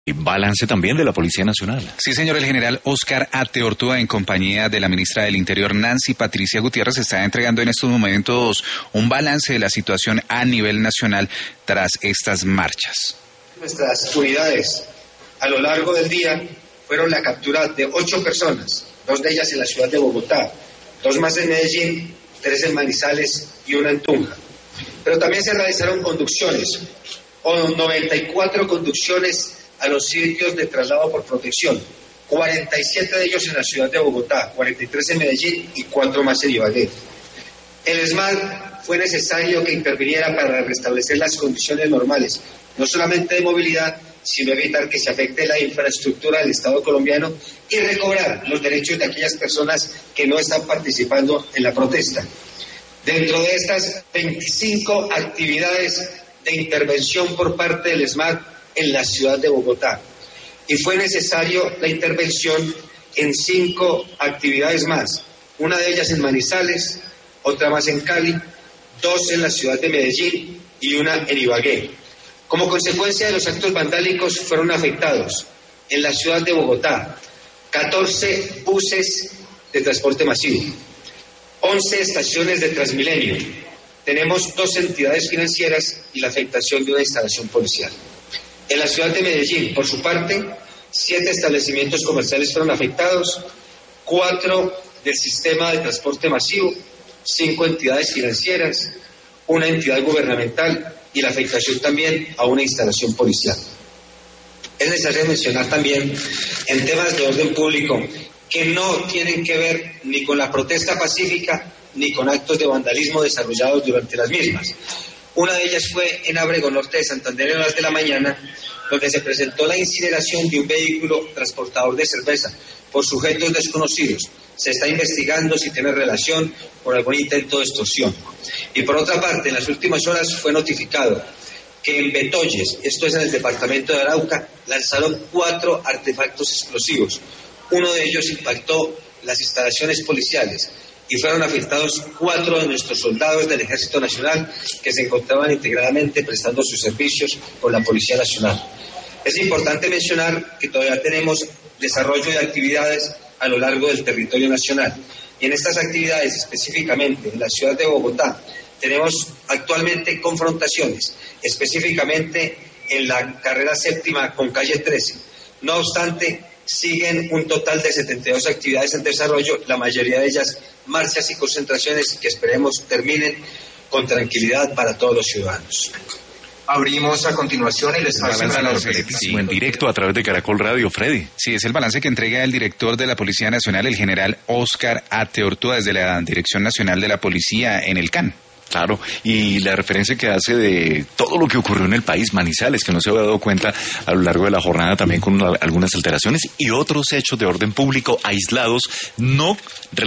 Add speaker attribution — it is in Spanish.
Speaker 1: Balance también de la Policía Nacional.
Speaker 2: Sí, señor, el general Óscar Ateortúa, en compañía de la ministra del Interior, Nancy Patricia Gutiérrez, está entregando en estos momentos un balance de la situación a nivel nacional tras estas marchas.
Speaker 3: Nuestras unidades a lo largo del día fueron la captura de 8 personas, 2 de ellas en la ciudad de Bogotá, 2 más en Medellín, 3 en Manizales y 1 en Tunja. Pero también se realizaron conducciones, 94 conducciones a los sitios de traslado por protección, 47 de ellos en la ciudad de Bogotá, 43 en Medellín y 4 más en Ibagué. El SMAT fue necesario que interviniera para restablecer las condiciones normales, no solamente de movilidad, sino evitar que se afecte la infraestructura del Estado colombiano y recobrar los derechos de aquellas personas que no están participando en la protesta. Dentro de estas 25 actividades de intervención por parte del SMAT en la ciudad de Bogotá, y fue necesario la intervención en 5 actividades más, una de ellas en Manizales, otra más en Cali, 2 en la ciudad de Medellín y 1 en Ibagué. Como consecuencia de los actos vandálicos fueron afectados en la ciudad de Bogotá 14 buses de transporte masivo, 11 estaciones de Transmilenio, tenemos 2 entidades financieras y la afectación de una instalación policial. En la ciudad de Medellín, por su parte, 7 establecimientos comerciales fueron afectados, 4 del sistema de transporte masivo, 5 entidades financieras, 1 entidad gubernamental y la afectación también a una instalación policial. Es necesario mencionar también en temas de orden público que no tienen que ver ni con la protesta pacífica ni con actos de vandalismo desarrollados durante las mismas. Una de ellas fue en Ábrego Norte de Santander en horas de la mañana, donde se presentó la incineración de un vehículo transportador de cerveza por sujetos desconocidos. Se está investigando si tiene relación con algún intento de extorsión. Y por otra parte, en las últimas horas fue notificado que en Betoyes, esto es en el departamento de Arauca, lanzaron 4 artefactos explosivos. Uno de ellos impactó las instalaciones policiales y fueron afectados 4 de nuestros soldados del Ejército Nacional que se encontraban integradamente prestando sus servicios con la Policía Nacional. Es importante mencionar que todavía tenemos desarrollo de actividades a lo largo del territorio nacional. Y en estas actividades, específicamente en la ciudad de Bogotá, tenemos actualmente confrontaciones, específicamente en la carrera séptima con calle 13. No obstante, siguen un total de 72 actividades en desarrollo, la mayoría de ellas marchas y concentraciones que esperemos terminen con tranquilidad para todos los ciudadanos.
Speaker 4: Abrimos a continuación el espacio para la reflexión.
Speaker 1: En directo a través de Caracol Radio, Freddy.
Speaker 2: Sí, es el balance que entrega el director de la Policía Nacional, el general Óscar Ateortúa, desde la Dirección Nacional de la Policía en el CAN.
Speaker 1: Claro, y la referencia que hace de todo lo que ocurrió en el país, Manizales, que no se había dado cuenta a lo largo de la jornada también con algunas alteraciones y otros hechos de orden público aislados, no